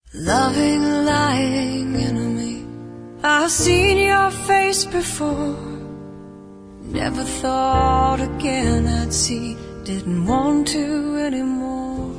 Loving, lying enemy, I've seen your face before. Never thought again I'd see, didn't want to anymore.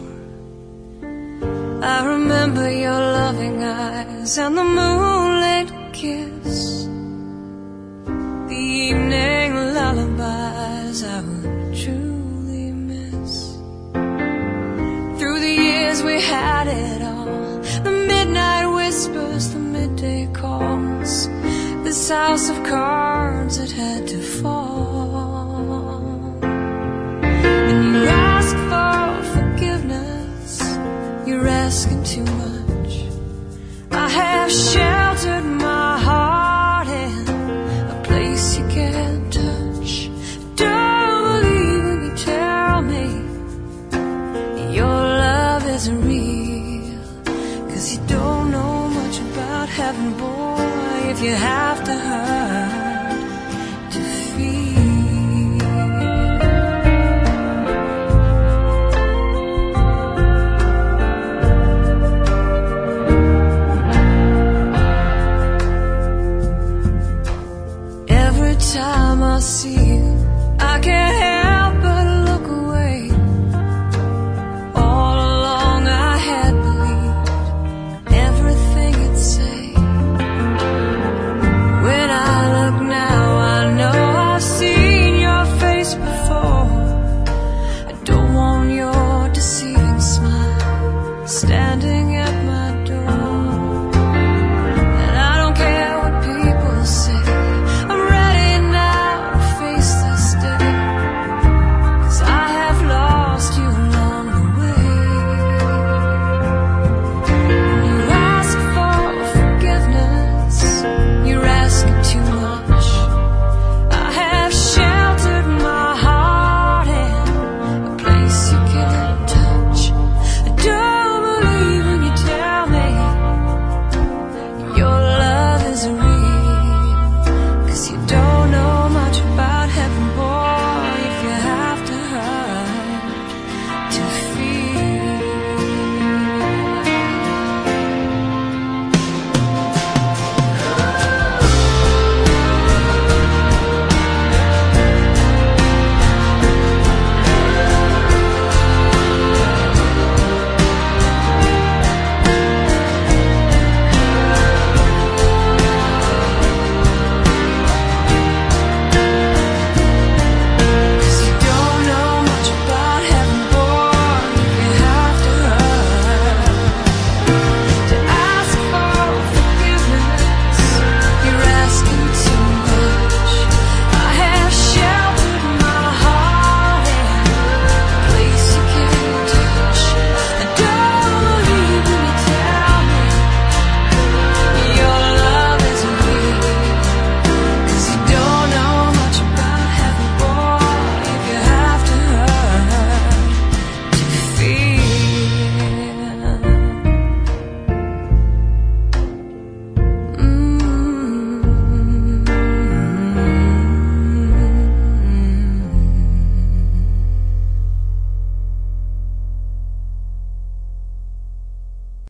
I remember your loving eyes and the moonlit kiss, the evening lullabies I would truly miss. Through the years we had it all, the midnight whispers, the midday calls, this house of cards that had to fall. And you ask for forgiveness, you're asking too much. I have sheltered my heart in a place you can't touch. Don't believe when you tell me your love isn't real, 'cause you don't know much about heaven, boy, if you have to hurt.